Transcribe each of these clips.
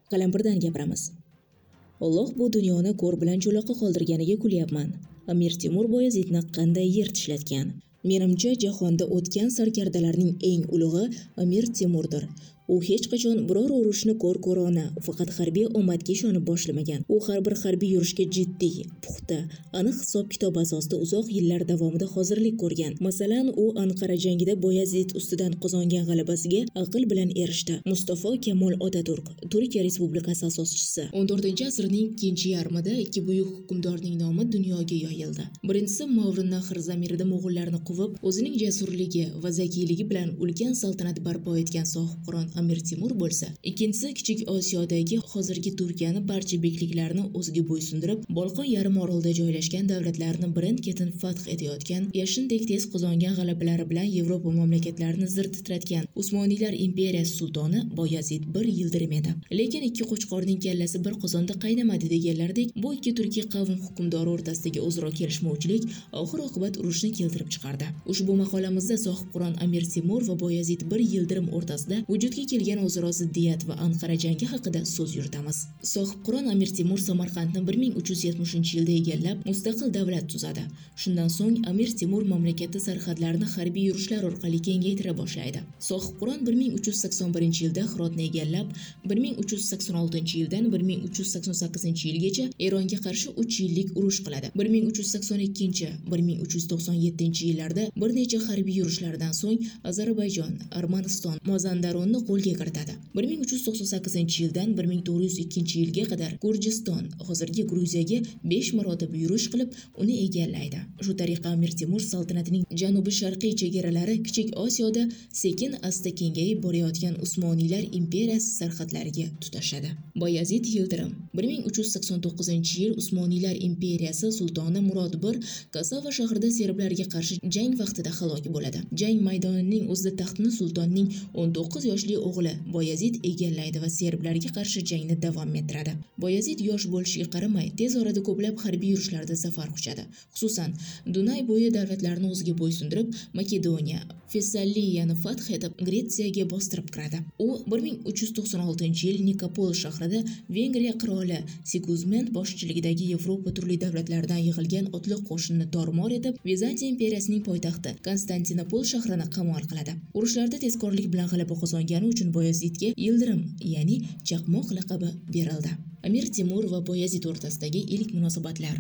Qalampirdan gapiramiz. Alloh bu dunyoni ko'r bilan cho'loqqa qoldirganiga kulyapman. Amir Temur Boyazidni qanday yer tishlatgan? Menimcha, jahonda o'tgan sarkardalarning eng ulug'i Amir Temurdir. U hech qachon biror urushni ko'r-ko'rona, faqat harbiy omadga ishonib boshlamagan. U har bir harbiy yurishga jiddiy, puxta, aniq hisob-kitob asosida uzoq yillar davomida hozirlik ko'rgan. Masalan, u Anqara jangida Boyazid ustidan qozongan g'alabasiga aql bilan erishdi. Mustafa Kemal Otaturk, Turkiya Respublikasi asoschisi. 14-asrning ikkinchi yarmida ikki buyuk hukmdorning nomi dunyoga yoyildi. Birinchisi Mavrinnahr zamirida mo'g'ullarni quvib, o'zining jasurligi va zakiyligi bilan ulkan saltanat barpo etgan sohibqiron Amir Temur bo'lsa, ikkinchisi Kichik Osiyodagi hozirgi Turkiyani barcha bekliklarini o'ziga bo'ysundirib, Bolqon yarim orolida joylashgan davlatlarni birin-ketin fath etayotgan, yashindek tez qozongan g'alabalari bilan Yevropa mamlakatlarini zir titratgan Usmoniylar imperiyasi sultoni Boyazid bir yildirim edi. Lekin ikki qo'chqorning kallasi bir qozonda qaynamadi deganlardek, bu ikki turkiy qavm hukmdori o'rtasidagi o'zaro kelishmovchilik oxir-oqibat urushni keltirib chiqardi. Ushbu maqolamizda sohibqiron Amir Temur va Boyazid bir yildirim o'rtasida vujudga kelgan o'zaro ziddiyat va Anqara jangi haqida so'z yuritamiz. Sohibqiron Amir Temur Samarqandni 1370-yilda egallab, mustaqil davlat tuzadi. Shundan so'ng Amir Temur mamlakatda sarhadlarini harbiy yurishlar orqali kengaytira boshlaydi. Sohibqiron 1381-yilda Hirotni egallab, 1386-yildan 1388-yilgacha Eronga qarshi 3 yillik urush qiladi. 1382-1397-yillarda bir necha harbiy yurishlardan so'ng Ozarbayjon, Armaniston, Mazandaronni qo'lga kiritadi. 1398-yildan 1402-yilga qadar Gurjiston, hozirgi Gruziyaga 5 marotaba yurish qilib, uni egallaydi. Shu tariqa Amir Temur saltanatining janubi-sharqiy chegaralari Kichik Osiyoda sekin-asta kengayib borayotgan Usmoniylar imperiyasi sarhadlariga tutashadi. Boyazid yildirim 1389-yil Usmoniylar imperiyasi sultoni Murod I Kasava shahrida serblarga qarshi jang vaqtida halok bo'ladi. Jang maydonining o'zida taxtni sultonning 19 yoshli o'g'li Boyazid egallaydi va serblarga qarshi jangni davom ettiradi. Boyazid yosh bo'lishiga qaramay, tez orada ko'plab harbiy yurishlarda zafar quchadi. Xususan, Dunay bo'yi davlatlarini o'ziga bo'ysundirib, Makedoniya, Fessaliyani fath etib, Gretsiyaga bostirib kiradi. U 1396-yil Nikopol shahrida Vengriya qiroli Sigizmund boshchiligidagi Yevropa turli davlatlaridan yig'ilgan otliq qo'shinni tormor etib, Vizantiya imperiyasining poytaxti Konstantinopol shahrini qamal qiladi. Urushlarda tezkorlik bilan g'alaba qozongani uchun Boyazidga yildirim, ya'ni chaqmoq laqabi berildi. Amir Temur va Boyazid o'rtasidagi ilk munosabatlar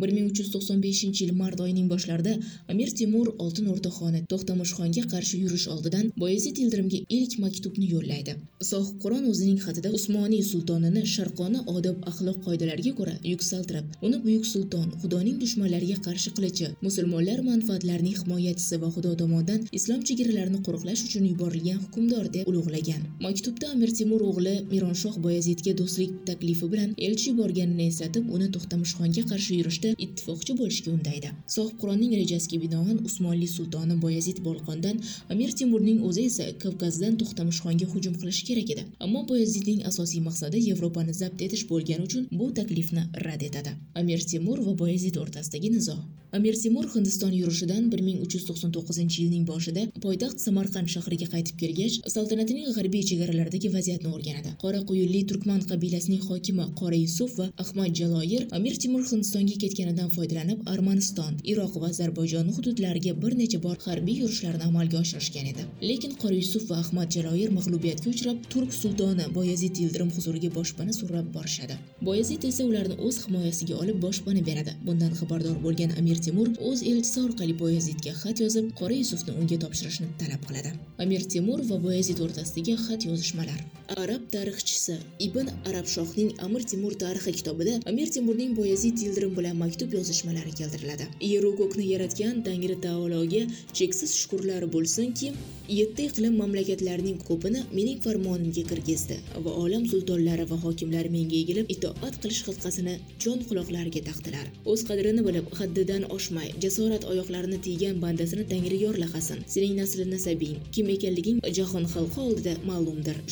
1395-yil mart oyining boshlarida Amir Temur Oltin O'rtaxoni To'xtamishxonga qarshi yurish oldidan Boyazid yildirimga ilk maktubni yo'llaydi. Sohibqiron o'zining xatida Usmoniy sultonini sharqona odob-axloq qoidalariga ko'ra yuksaltirib, uni buyuk sulton, Xudoning dushmanlariga qarshi qilichi, musulmonlar manfaatlarining himoyachisi va Xudo tomonidan islom chegaralarini qo'riqlash uchun yuborilgan hukmdor deb ulug'lagan. Maktubda Amir Temur o'g'li Mironshoh Boyazidga do'stlik taklifi bilan elchi yuborganini eslatib, uni To'xtamishxonga qarshi yurishda ittifoqchi bo'lishga undaydi. Sohibqironning rejasiga binoan Usmonli sultoni Boyazid Bolqondan, Amir Temurning o'zi esa Kavkazdan To'xtamishxonga hujum qilishi kerak edi. Ammo Boyazidning asosiy maqsadi Yevropani zabt etish bo'lgani uchun bu taklifni rad etadi. Amir Temur va Boyazid o'rtasidagi nizo. Amir Temur Hindiston yurishidan 1339-yilning boshida poytaxt Samarqand shahriga qaytib kelgach, saltanatining g'arbiy chegaralaridagi vaziyatni o'rganadi. Qora quyunli turkman qabilasining hokimi Qora Yusuf va Ahmad Jaloir Amir Temur Hindistonga ketganidan foydalanib, Armaniston, Iroq va Ozarbayjon hududlariga bir necha bor harbiy yurishlarni amalga oshirishgan edi. Lekin Qora Yusuf va Ahmad Jaloir mag'lubiyatga uchrab, turk sultoni Boyazid yildirim huzuriga boshpana so'rab borishadi. Boyazid esa ularni o'z himoyasiga olib boshpana beradi. Bundan xabardor bo'lgan Amir Temur o'z elchisi orqali Boyazidga xat yozib, Qora Yusufni unga topshirishni talab qiladi. Amir Temur va Boyazid o'rtasidagi xat yozishmalar. Arab tarixchisi Ibn Arabshohning Amir Temur tarixi kitobida Amir Temurning Boyazid yildirim bilan maktub yozishmalari keltiriladi. Yer va ko'kni yaratgan Tangri taologa cheksiz shukrlar bo'lsinki, 7 iqlim mamlakatlarining ko'pini mening farmonimga kirgizdi va olam sultonlari va hokimlari menga egilib itoat qilish xilqasini jon quloqlariga taqdilar. O'z qadrini bilib, haddidan oshmay, jasorat oyoqlarini tiygan bandasini Tangri yorlaqasin. Sening nasli nasabing, kim ekanliging jahon xalqi oldida ma'lumdir. Shunday ekan,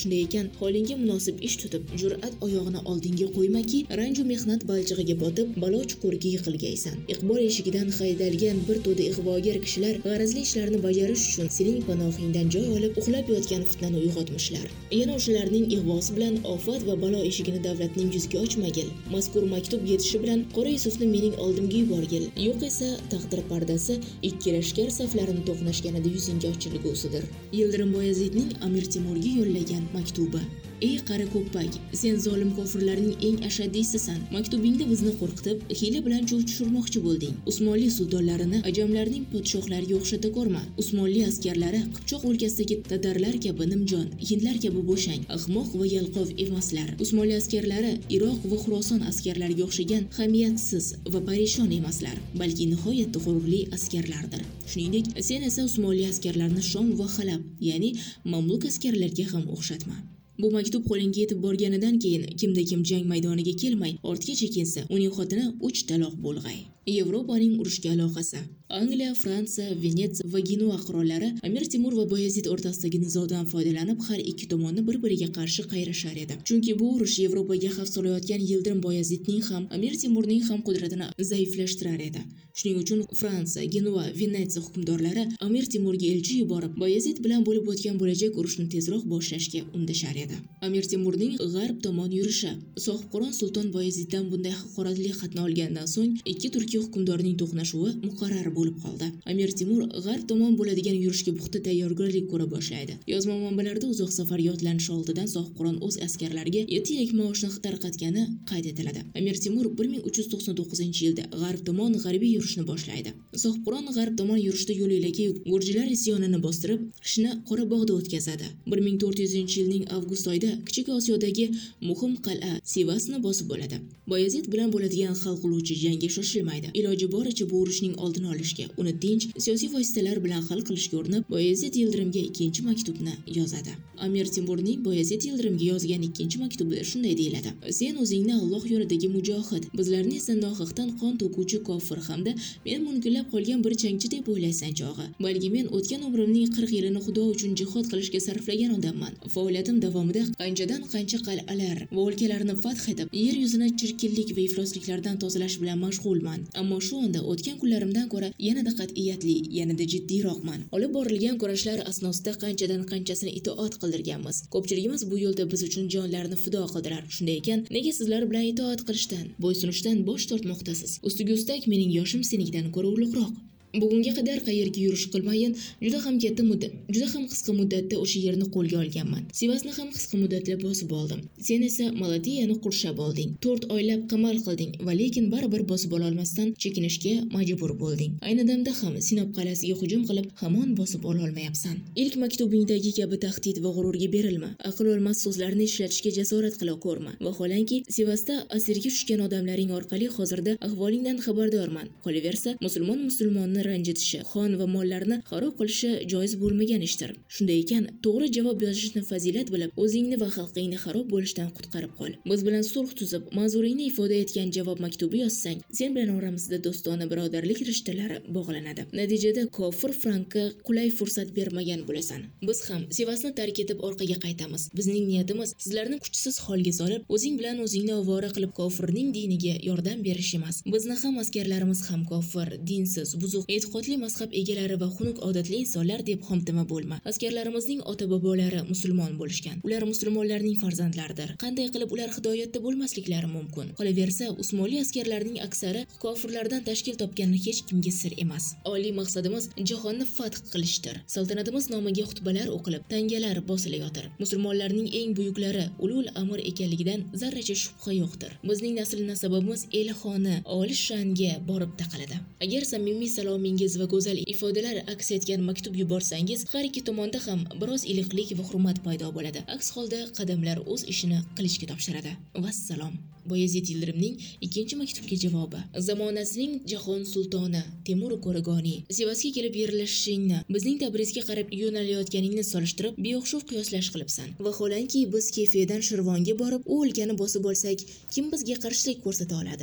holingga munosib ish tutib, jur'at oyog'ini oldinga qo'ymaki, ranju mehnat balchig'iga botib, balo chuquriga yiqilgaysan. Iqbol eshigidan haydalgan bir to'da ig'vogar kishilar g'arazli ishlarni bajarish uchun sening panohingdan joy olib, uxlab yotgan fitnani uyg'otmishlar. Yana o'shalarning ig'vosi bilan ofat va balo eshigini davlatning yuziga ochmagil. Mazkur maktub yetishi bilan Qora Yusufni mening oldimga yuborgil. Yo'q esa taqdir pardasi ikki lashkar saflarini to'qnashganida yuzingga ochilgusidir. Yildirim Boyazidning Amir Temurga yo'llagan maktubi. Ey qari ko'ppak, sen zolim kofirlarning eng ashaddiysisan. Maktubingda bizni qo'rqitib, hiyla bilan cho'g' tushirmoqchi bo'lding. Usmonli sultonlarini ajamlarning podshohlariga o'xshata ko'rma. Usmonli askarlari Qipchoq o'lkasidagi tatarlar kabi nimjon, hindlar kabi bo'shang, ahmoq va yalqov emaslar. Usmonli askarlari Iroq va Xuroson askarlariga o'xshagan hamiyatsiz va parishon emaslar, balki nihoyatda g'ururli askarlardir. Shuningdek, sen esa Usmonli askarlarini Shom va Halab, ya'ni mamluk askarlariga ham o'xshatma. Bu maktub qo'lingga yetib borganidan keyin kimda kim jang maydoniga kelmay ortga chekinsa, uning xotini 3 taloq bo'lg'ay. Yevropaning urushga aloqasi. Angliya, Fransiya, Venetsiya va Genua qirollari Amir Temur va Boyazid o'rtasidagi nizodan foydalanib, har ikki tomonni bir-biriga qarshi qayrashar edi. Chunki bu urush Yevropaga xavf solayotgan Yildirim Boyazidning ham, Amir Temurning ham qudratini zaiflashtirar edi. Shuning uchun Fransiya, Genua, Venetsiya hukmdorlari Amir Temurga elchi yuborib, Boyazid bilan bo'lib o'tgan bo'lajak urushni tezroq boshlashga undashar edi. Amir Temurning g'arb tomon yurishi. Sohibqiron sulton Boyaziddan bunday haqoratli xatni olgandan so'ng ikki turkiy hukmdorning to'qnashuvi muqarrar bo'lib qoldi. Amir Temur g'arb tomon bo'ladigan yurishga puxta tayyorgarlik ko'ra boshlaydi. Yozma manbalarda uzoq safarga otlanishi oldidan Sohibqiron o'z askarlariga 7 yillik maoshni tarqatgani qayd etiladi. Amir Temur 1399-yilda g'arb tomon g'arbiy yurishni boshlaydi. Sohibqiron g'arb tomon yurishda yo'l-yo'lakay gurjilar isyonini bostirib, qishni Qorabog'da o'tkazadi. 1400-yilning avgust oyida Kichik Osiyodagi muhim qal'a Sivasni bosib oladi. Boyazid bilan bo'ladigan hal qiluvchi jangga shoshilmaydi. Iloji boricha bu urushning oldini olishga, uni tinch, siyosiy vositalar bilan hal qilishga urinib, Boyazid Yildirimga ikkinchi maktubni yozadi. Amir Temurning Boyazid Yildirimga yozgan ikkinchi maktubida shunday deyiladi: Sen o'zingni Alloh yo'lidagi mujohid, bizlarni esa nohaqdan qon to'kuvchi kofir hamda men munkillab qolgan bir jangchi deb o'ylaysan chog'i. Balki men o'tgan umrimning 40 yilini Xudo uchun jihod qilishga sarflagan odamman. Faoliyatim davomida qanchadan qancha qal'alar va o'lkalarni fath etib, yer yuzini chirkinlik va iflosliklardan tozalash bilan mashg'ulman. Ammo shu onda o'tgan kunlarimdan ko'ra yanada qat'iyatli, yanada jiddiyroqman. Olib borilgan kurashlar asnosida qanchadan qanchasini itoat qildirganmiz. Ko'pchiligimiz bu yo'lda biz uchun jonlarini fido qildilar. Shunday ekan, nega sizlar bilan itoat qilishdan, bo'ysunishdan bosh tortmoqdasiz? Ustiga ustak mening yoshim senikdan ko'ra ulug'roq. Bugunga qadar qayerga yurish qilmayin, juda ham qisqa muddatda o'sha yerni qo'lga olganman. Sivasni ham qisqa muddatda bosib oldim. Sen esa Malatiyani qurshab olding. 4 oylab qamal qilding va lekin baribir bosib ola olmasdan chekinishga majbur bo'lding. Ayni damda ham Sinop qal'asiga hujum qilib, hamon bosib ola olmayapsan. Ilk maktubingdagi kabi tahdid va g'ururga berilma. Aql olmas so'zlarni ishlatishga jasorat qila ko'rma. Vaholanki Sivasda asirga tushgan odamlaring orqali hozirda ahvolingdan xabardorman. Qolaversa, musulmonni ranjitishi, xon va mollarni xarob qilishi joiz bo'lmagan ishdir. Shunday ekan, to'g'ri javob yozishni fazilat bilib, o'zingni va xalqingni xarob bo'lishdan qutqarib qol. Biz bilan sulh tuzib, ma'zuringni ifoda etgan javob maktubi yozsang, sen bilan oramizda do'stona birodarlik rishtalari bog'lanadi. Natijada kofir Frankka qulay fursat bermagan bo'lasan. Biz ham Sivasni tark etib orqaga qaytamiz. Bizning niyatimiz sizlarni kuchsiz holga solib, o'zing bilan o'zingni ovora qilib kofirning diniga yordam berish emas. Bizni ham askarlarimiz ham kofir, dinsiz, buzuq, e'tiqodli mazhab egalari va xunuk odatli insonlar deb xomtima bo'lma. Askarlarimizning ota-bobolari musulmon bo'lishgan. Ular musulmonlarning farzandlaridir. Qanday qilib ular hidoyatda bo'lmasliklari mumkin? Qolaversa, Usmonli askarlarining aksari kofirlardan tashkil topgani hech kimga sir emas. Oliy maqsadimiz jahonni fath qilishdir. Saltanatimiz nomiga xutbalar o'qilib, tangalar bosilayotir. Musulmonlarning eng buyuklari ulul amr ekanligidan zarracha shubha yo'qdir. Bizning nasl nasabimiz elxoni, olish sha'nga borib taqaladi. Agar samimiy salomingiz va go'zal ifodalar aks etgan maktub yuborsangiz, har ikki tomonda ham biroz iliqlik va hurmat paydo bo'ladi. Aks holda qadamlar o'z ishini qilishga topshiradi. Vassalom. Boyazid Yildirimning ikkinchi maktubga javobi. Zamonasining jahon sultoni Temur Qo'rag'oniy, Sivasga kelib yerlashishingni, bizning Tabrizga qarab yo'nalayotganingni solishtirib, beo'xshov qiyoslash qilibsan. Vaholanki biz kayfiyadan Shirvonga borib, u o'lkani bosib olsak, kim bizga qarshilik ko'rsata oladi?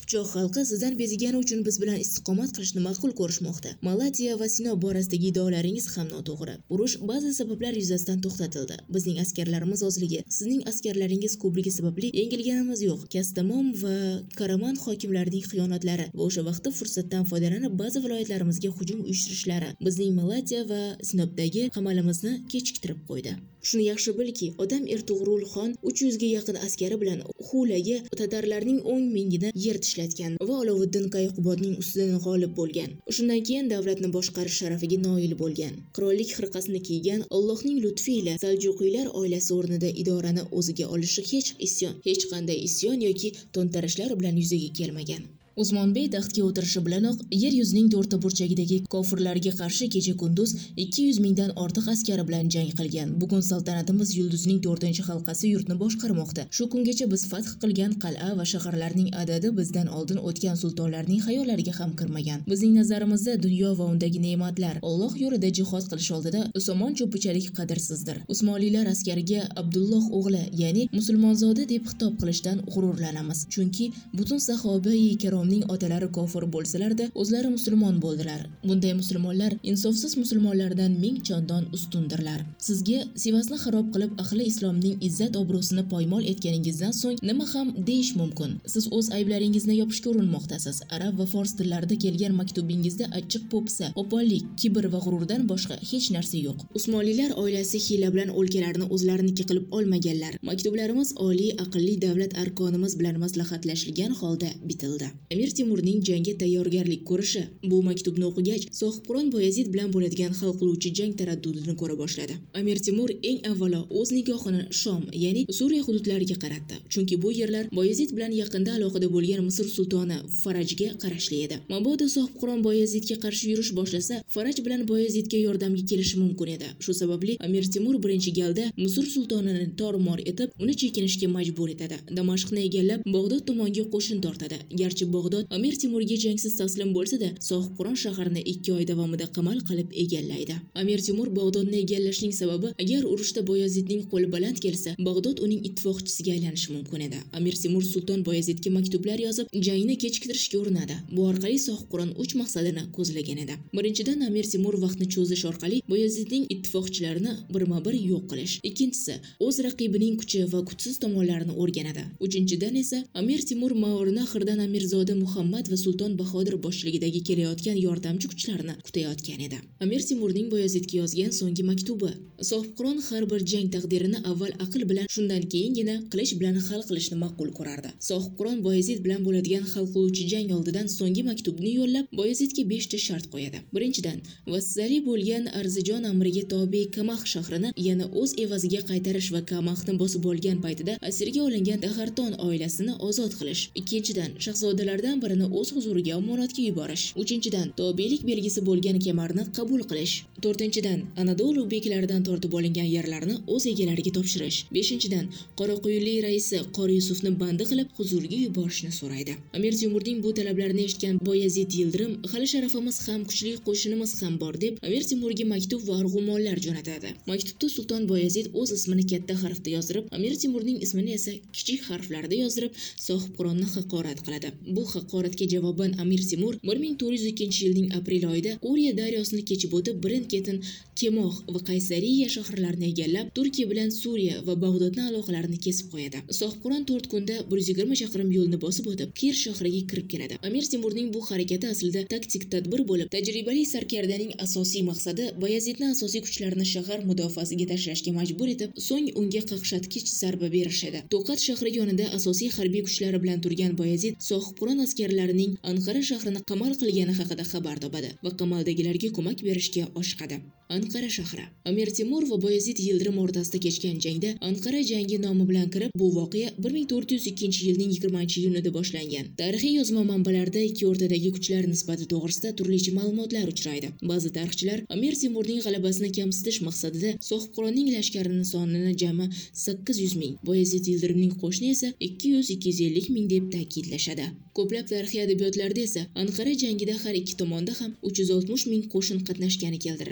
Qipchoq xalqi sizdan bezigani uchun biz bilan istiqomat qilishni ma'qul ko'rishmoqda. Malatiya va Sinop borasidagi iddaolaringiz ham noto'g'ri. Urush ba'zi sabablar yuzasidan to'xtatildi. Bizning askarlarimiz ozligi, sizning askarlaringiz ko'pligi sababli yengilganimiz yo'q. Kastamon va Karaman hokimlarining xiyonatlari va o'sha vaqtda fursatdan foydalanib ba'zi viloyatlarimizga hujum uyushtirishlari bizning Malatiya va Sinopdagi qamalimizni kechiktirib qo'ydi. Shuni yaxshi bilki, odam Ertug'rul xon 300 ga yaqin askari bilan Xulaga tatarlarning 10 mingini yer tishlatgan va Olovuddin Qayqubodning ustidan g'olib bo'lgan. Shundan keyin davlatni boshqarish sharafiga noil bo'lgan. Qirollik xirqasini kiygan Allohning lutfi ila Saljuqiylar oilasi o'rnida idorani o'ziga olishi hech qanday isyon yoki to'ntarishlar bilan yuzaga kelmagan. Usmonbey taxtga o'tirishi bilanoq yer yuzining to'rtta burchagidagi kofirlarga qarshi kecha-kunduz 200 mingdan ortiq askari bilan jang qilgan. Bugun saltanatimiz yulduzining 4-halqasi yurtni boshqarmoqda. Shu kungacha biz fath qilgan qal'a va shaharlarning adadi bizdan oldin o'tgan sultonlarning xayollariga ham kirmagan. Bizning nazarimizda dunyo va undagi ne'matlar Alloh yo'lida jihod qilish oldida Usmon cho'pichalik qadrsizdir. Usmonlilar askariga Abdulloh o'g'li, ya'ni musulmonzoda deb xitob qilishdan g'ururlanamiz. Chunki butun sahoba-i kirom otalari kofir bo'lsalar-da, o'zlari musulmon bo'ldilar. Bunday musulmonlar insofsiz musulmonlardan ming chondon ustundirlar. Sizga Sivasni xarob qilib ahli islomning izzat obro'sini poymol etganingizdan so'ng nima ham deyish mumkin? Siz o'z ayblaringizni yopishga urinmoqdasiz. Arab va fors tillarida kelgan maktubingizda achchiq po'pisa, qo'pollik, kibr va g'ururdan boshqa hech narsa yo'q. Usmonlilar oilasi hiyla bilan o'lkalarni o'zlariniki qilib olmaganlar. Maktublarimiz oliy aqlli davlat arkonimiz bilan maslahatlashilgan holda bitildi. Amir Temurning jangga tayyorgarlik ko'rishi. Bu maktubni o'qigach, Sohibqiron Boyazid bilan bo'ladigan hal qiluvchi jang taraddudini ko'ra boshladi. Amir Temur eng avvalo o'z nigohini Shom, ya'ni Suriya hududlariga qaratdi. Chunki bu yerlar Boyazid bilan yaqinda aloqada bo'lgan Misr sultoni Farajga qarashli edi. Mabodo Sohibqiron Boyazidga qarshi yurish boshlasa, Faraj bilan Boyazidga yordamga kelishi mumkin edi. Shu sababli Amir Temur birinchi galda Misr sultonini tor-mor etib, uni chekinishga majbur etadi. Damashqni egallab, Bag'dod tomonga qo'shin tortadi. Garchi Bag'dod Amir Temurga jangsiz taslim bo'lsa-da, Sohibqiron shaharini 2 oy davomida qamal qilib egallaydi. Amir Temur Bag'dodni egallashning sababi, agar urushda Boyazidning qo'li baland kelsa, Bag'dod uning ittifoqchisiga aylanishi mumkin edi. Amir Temur sulton Boyazidga maktublar yozib, jangni kechiktirishga urinadi. Bu orqali Sohibqiron 3 maqsadini ko'zlagan edi. Birinchidan, Amir Temur vaqtni cho'zish orqali Boyazidning ittifoqchilarini birma-bir yo'q qilish. Ikkinchisi, o'z raqibining kuchi va kuchsiz tomonlarini o'rganadi. Uchinchidan esa Amir Temur Mavrnahirdan Amirzoda Muhammad va Sulton Bahodir boshchiligidagi kelayotgan yordamchi kuchlarni kutayotgan edi. Amir Temurning Boyazidga yozgan so'nggi maktubi. Sohibqiron har bir jang taqdirini avval aql bilan, shundan keyingina qilish bilan hal qilishni ma'qul ko'rardi. Sohibqiron Boyazid bilan bo'ladigan hal qiluvchi jang oldidan so'nggi maktubni yo'llab, Boyazidga 5 ta shart qo'yadi. Birinchidan, vassali bo'lgan Arzijon amriga tobe Kamax shahrini yana o'z evaziga qaytarish va Kamaxni bosib olgan paytida asirga olingan Taharton oilasini ozod qilish. Ikkinchidan, shahzodalardan birini o'z huzuriga omonatga yuborish. Uchinchidan, tobelik belgisi bo'lgan kemarni qabul qilish. To'rtinchidan, Anadolu beklaridan tortib olingan yerlarni o'z egalariga topshirish. Beshinchidan, Qoraqo'yinli raisi Qori Yusufni bandi qilib huzuriga yuborishni so'raydi. Amir Temurning bu talablarini eshitgan Boyazid Yildirim, hali sharafimiz ham, kuchli qo'shinimiz ham bor deb Amir Temurga maktub va arg'umonlar jo'natadi. Maktubda sulton Boyazid o'z ismini katta harfda yozdirib, Amir Temurning ismini esa kichik harflarda yozdirib, Sohibqironni haqorat qiladi. Bu haqoratga javoban Amir Temur 1402-yilning aprel oyida Uriya daryosini kechib o'tib, birin-ketin Kemoh va Qaysariya shaharlarini egallab, Turkiya bilan Suriya va Bag'dodning aloqalarini kesib qo'yadi. Sohibqiron 4 kunda 120 chaqirim yo'lni bosib o'tib, Kir shahriga kirib keladi. Amir Temurning bu harakati aslida taktik tadbir bo'lib, tajribali sarkardaning asosiy maqsadi Boyazidni asosiy kuchlarini shahar mudofaasiga tashlashga majbur etib, so'ng unga qaqshatgich zarba berish edi. To'qat shahri yonida asosiy harbiy kuchlari bilan turgan Boyazid Sohibqiron askarlarining Anqara shahrini qamal qilgani haqida xabar topadi va qamaldagilarga ko'mak berishga oshiqadi. Anqara shahri. Amir Temur va Boyazid Yildirim o'rtasida kechgan jangda Anqara jangi nomi bilan kirib, bu voqea 1402-yilning 20-iyunida boshlangan. Tarixiy yozma manbalarda ikki o'rtadagi kuchlar nisbati to'g'risida turlicha ma'lumotlar uchraydi. Ba'zi tarixchilar Amir Temurning g'alabasini kamsitish maqsadida Sohibqironning lashkarining sonini jami 800 ming, Boyazid Yildirimning qo'shini esa 200-250 ming deb ta'kidlashadi. Ko'plab tarixiy adabiyotlarda esa Anqara jangida har ikki tomonda ham 360 ming qo'shin qatnashgani keltiriladi.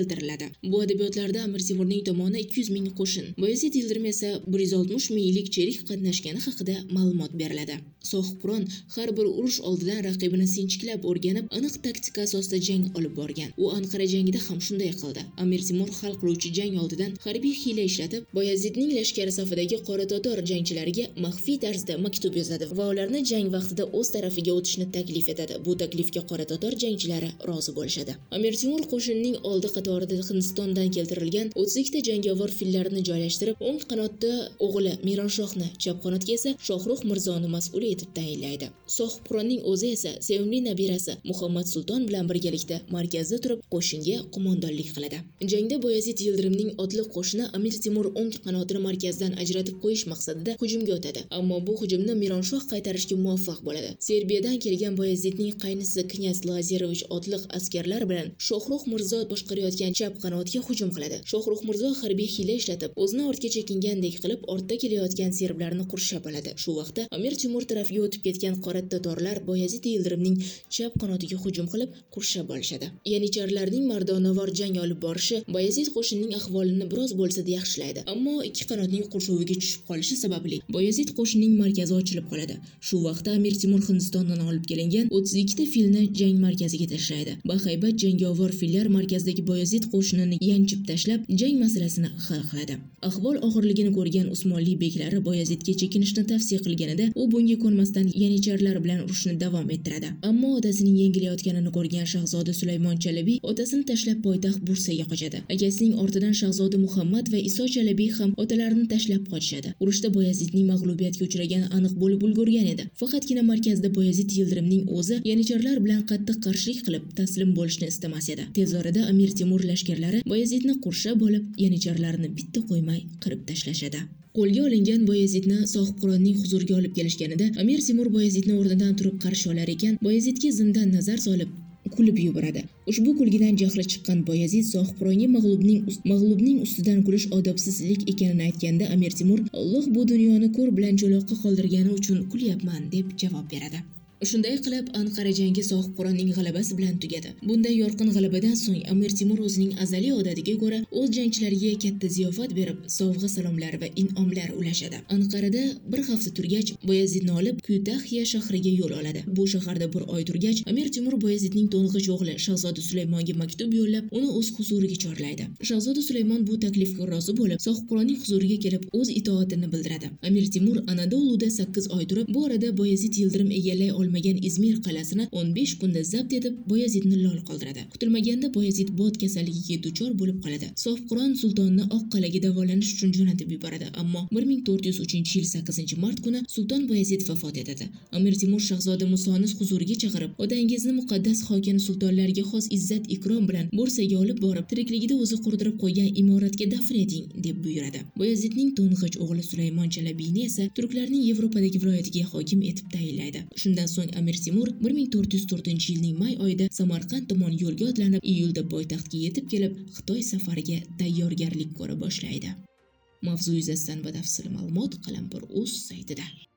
keltiriladi. Bu adabiyotlarda Amir Temurning tomoni 200 ming qo'shin, Bayazid Yildirim esa 160 minglik cherik qatnashgani haqida ma'lumot beriladi. Sohibqiron har bir urush oldidan raqibini sinchiklab o'rganib, aniq taktika asosida jang olib borgan. U Anqara jangida ham shunday qildi. Amir Temur hal qiluvchi jang oldidan harbiy hiyla ishlatib, Bayazidning lashkari safidagi qora totor jangchilariga maxfiy tarzda maktub yozadi va ularni jang vaqtida o'z tarafiga o'tishni taklif etadi. Bu taklifga qora totor jangchilari rozi bo'lishadi. Amir Temur qo'shinining oldi qatorida Hindistondan keltirilgan 32 ta jangovar fillarni joylashtirib, o'ng qanotda o'g'li Mironshohni, chap qanotga esa Shohrux Mirzoni mas'ul etib tayinlaydi. Sohibqironning o'zi esa sevimli nabirasi Muhammad Sulton bilan birgalikda markazda turib qo'shinga qo'mondonlik qiladi. Jangda Bayazid Yildirimning otliq qo'shini Amir Temur o'ng qanotini markazdan ajratib qo'yish maqsadida hujumga o'tadi, ammo bu hujumni Mironshoh qaytarishga muvaffaq bo'ladi. Serbiyadan kelgan Bayazidning qaynisi Knyaz Lazarovich otliq askarlar bilan Shohrux Mirzo boshqarayotgan chap qanotga hujum qiladi. Shohrux Mirzo harbiy hiyla ishlatib, o'zini ortga chekingandek qilib, ortda kelayotgan serblarni qurshab oladi. Shu vaqtda Amir Temur tarafiga o'tib ketgan qora totorlar Bayazid Yildirimning chap qanotiga hujum qilib, qurshab olishadi. Yanicharilarning mardonavor jang olib borishi Bayazid qo'shinining ahvolini biroz bo'lsa-da yaxshilaydi, ammo ikki qanotning qurshoviga tushib qolishi sababli Bayazid qo'shinining markazi ochilib qoladi. Shu vaqtda Amir Temur Hindistondan olib kelingan 32 ta filni jang markaziga tashlaydi. Bahaybat jangovar fillar markazdagi Bayazid qo'shinini yanchib tashlab, jang masalasini hal qiladi. Ahvol og'irligini ko'rgan Usmonli beklari Bayazidga chekinishni tavsiya qilganida, u bunga ko'nmasdan yanicharilar bilan urushni davom ettiradi. Ammo otasining yengilayotganini ko'rgan shahzoda Sulaymon Chalabiy otasini tashlab poytaxt Bursaga qochadi. Akasining ortidan shahzoda Muhammad va Iso Chalabiy ham otalarini tashlab qochishadi. Urushda Bayazidning mag'lubiyatga uchragani aniq bo'lib ulgurgan edi. Faqatgina markazda Bayazid Yildirimning o'zi yanicharilar bilan qattiq qarshilik qilib, taslim bo'lishni istamas edi. Tez orada Amir Temur lashkarlari Bayazidni qurshab olib, yanicharilarni bitta qo'ymay qirib tashlashadi. Qo'lga olingan Bayazidni Sohibqironning huzuriga olib kelishganida, Amir Temur Bayazidni o'rnidan turib qarshi olar ekan, Bayazidga zimdan nazar solib kulib yuboradi. Ushbu kulgidan jahli chiqqan Bayazid Sohibqironga mag'lubning ustidan kulish odobsizlik ekanini aytganda, Amir Temur Alloh bu dunyoni ko'r bilan cho'loqqa qoldirgani uchun kulyapman deb javob beradi. Shunday qilib, Anqara jangi Sohibqironning g'alabasi bilan tugadi. Bunday yorqin g'alabadan so'ng Amir Temur o'zining azaliy odatiga ko'ra o'z jangchilariga katta ziyofat berib, sovg'a salomlar va in'omlar ulashadi. Anqarada bir hafta turgach, Bayazidni olib Kuytaxiya shahriga yo'l oladi. Bu shaharda bir oy turgach, Amir Temur Bayazidning to'ng'ich o'g'li Shahzoda Sulaymonga maktub yo'llab, uni o'z huzuriga chorlaydi. Shahzoda Sulaymon bu taklifga rozi bo'lib, Sohibqironning huzuriga kelib, o'z itoatini bildiradi. Amir Temur Anadoluda 8 oy turib, bu orada Bayazid Yildirim egallay olmagan Izmir qalasini 15 kunda zabt etib, Bayazidni lol qoldiradi. Kutilmaganda Bayazid bod kasalligiga duchor bo'lib qoladi. Sohibqiron sultonni Oq qal'aga davolanish uchun jo'natib yuboradi, ammo 1403-yil 8-mart kuni sulton Bayazid vafot etadi. Amir Temur shahzoda Musoni huzuriga chaqirib, otangizni muqaddas hokim sultonlarga xos izzat ikrom bilan Bursaga olib borib, tirikligida o'zi qurdirib qo'ygan imoratga dafn eting deb buyuradi. Bayazidning to'ng'ich o'g'li Sulaymon Chalabiyni esa turklarning Yevropadagi viloyatiga hokim etib tayinlaydi. Shundan so'ng Amir Temur 1404-yilning may oyida Samarqand tomon yo'lga otlanib, iyulda poytaxtga yetib kelib, Xitoy safariga tayyorgarlik ko'ra boshlaydi. Mavzu yuzasidan batafsil ma'lumot Qalampir.uz saytida.